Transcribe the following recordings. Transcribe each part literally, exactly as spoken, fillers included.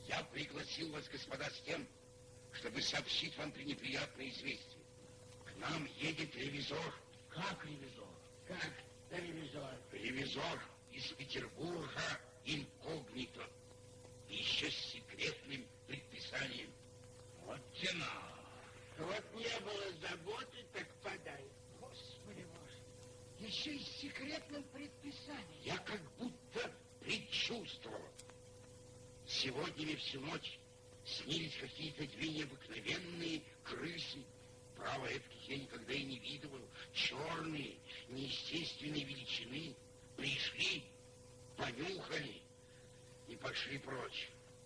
Я пригласил вас, господа, с тем, чтобы сообщить вам пренеприятное известие. К нам едет ревизор. Как ревизор? Как ревизор? Ревизор из Петербурга инкогнито. Еще с секретным предписанием. Вот тена. Вот не было заботы, так подай. Господи Боже, еще и с секретным предписанием. Я как будто предчувствовал. Сегодня мне всю ночь снились какие-то две необыкновенные крысы. Право, этих я никогда и не видывал. Черные, неестественной величины. Пришли, понюхали и пошли прочь.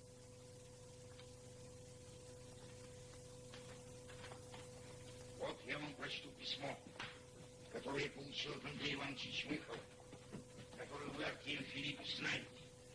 Вот я вам прочту письмо, которое я получил от Андрея Ивановича Чмыхова, которое вы, Артемий Филиппович, знаете.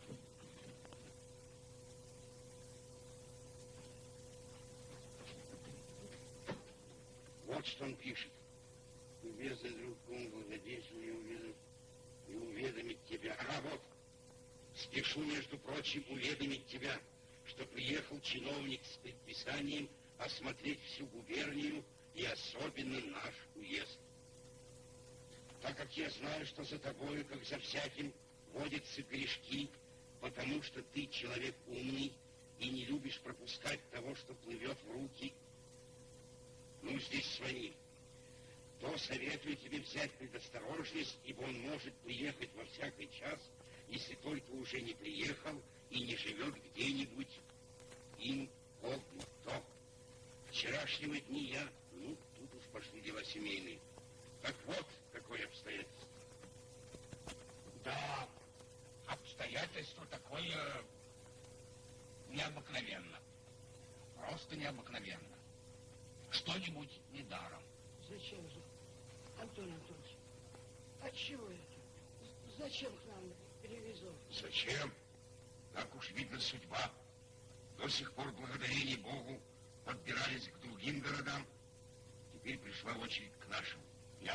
Вот что он пишет. Любезный друг Кум, благодетель, и уведомить, и уведомить тебя. А вот, спешу, между прочим, уведомить тебя, что приехал чиновник с предписанием осмотреть всю губернию и особенно наш уезд. Так как я знаю, что за тобою, как за всяким, водятся грешки, потому что ты человек умный и не любишь пропускать того, что плывет в руки, ну, здесь свои, то советую тебе взять предосторожность, ибо он может приехать во всякий час, если только уже не приехал и не живет где-нибудь инкогнито. Вчерашнего дня я, ну, тут уж пошли дела семейные. Так вот, какое обстоятельство. Да, обстоятельство такое необыкновенно. Просто необыкновенно. Что-нибудь недаром. Зачем же, Антон Антонович? Отчего это? Зачем к нам ревизор? Зачем? Так уж видно судьба. До сих пор, благодарение Богу, подбирались к другим городам. Теперь пришла очередь к нашему.